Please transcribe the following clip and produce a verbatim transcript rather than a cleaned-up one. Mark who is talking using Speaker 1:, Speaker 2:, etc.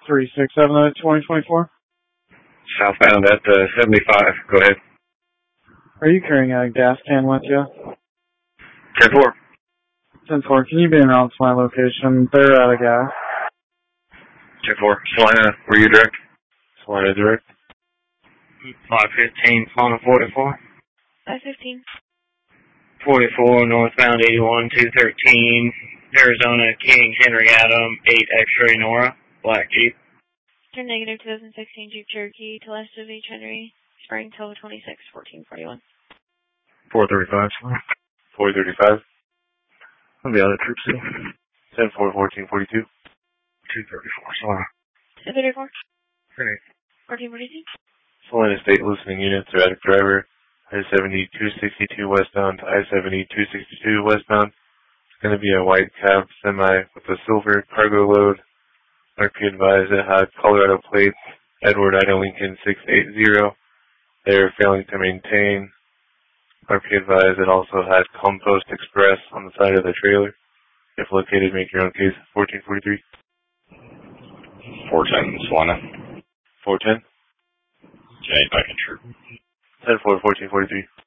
Speaker 1: three six seven at twenty twenty-four.
Speaker 2: Southbound at uh, seventy-five. Go ahead.
Speaker 1: Are you carrying a gas can with you?
Speaker 2: ten four.
Speaker 1: ten four, can you be around to my location? They're out of gas.
Speaker 2: ten four. Salina, were you direct? Salina direct.
Speaker 3: five fifteen, Salina forty-four.
Speaker 4: five fifteen.
Speaker 3: forty-four, northbound eighty-one, two thirteen, Arizona, King, Henry Adam, eight X-ray Nora, black Jeep.
Speaker 4: Turn negative twenty sixteen Jeep Cherokee to left of H. Henry, Spring Total twenty-six, fourteen forty-one.
Speaker 2: four thirty-five. four thirty-five. I'll be out of Troop C. ten four, fourteen forty-two. two thirty-four, Salina.
Speaker 4: two thirty-four.
Speaker 2: Great.
Speaker 4: fourteen forty-two.
Speaker 2: Salina State listening units, erratic driver, I seventy, two sixty-two westbound to I seventy, two sixty-two westbound. It's going to be a white cab semi with a silver cargo load. R P advised it had Colorado plates, Edward Ida Lincoln six eighty. They are failing to maintain. R P advised it also had Compost Express on the side of the trailer. If located, make your own case. fourteen forty-three.
Speaker 5: four ten, Salina.
Speaker 2: four ten.
Speaker 5: Jay, back in Troop.
Speaker 2: ten four, fourteen forty-three.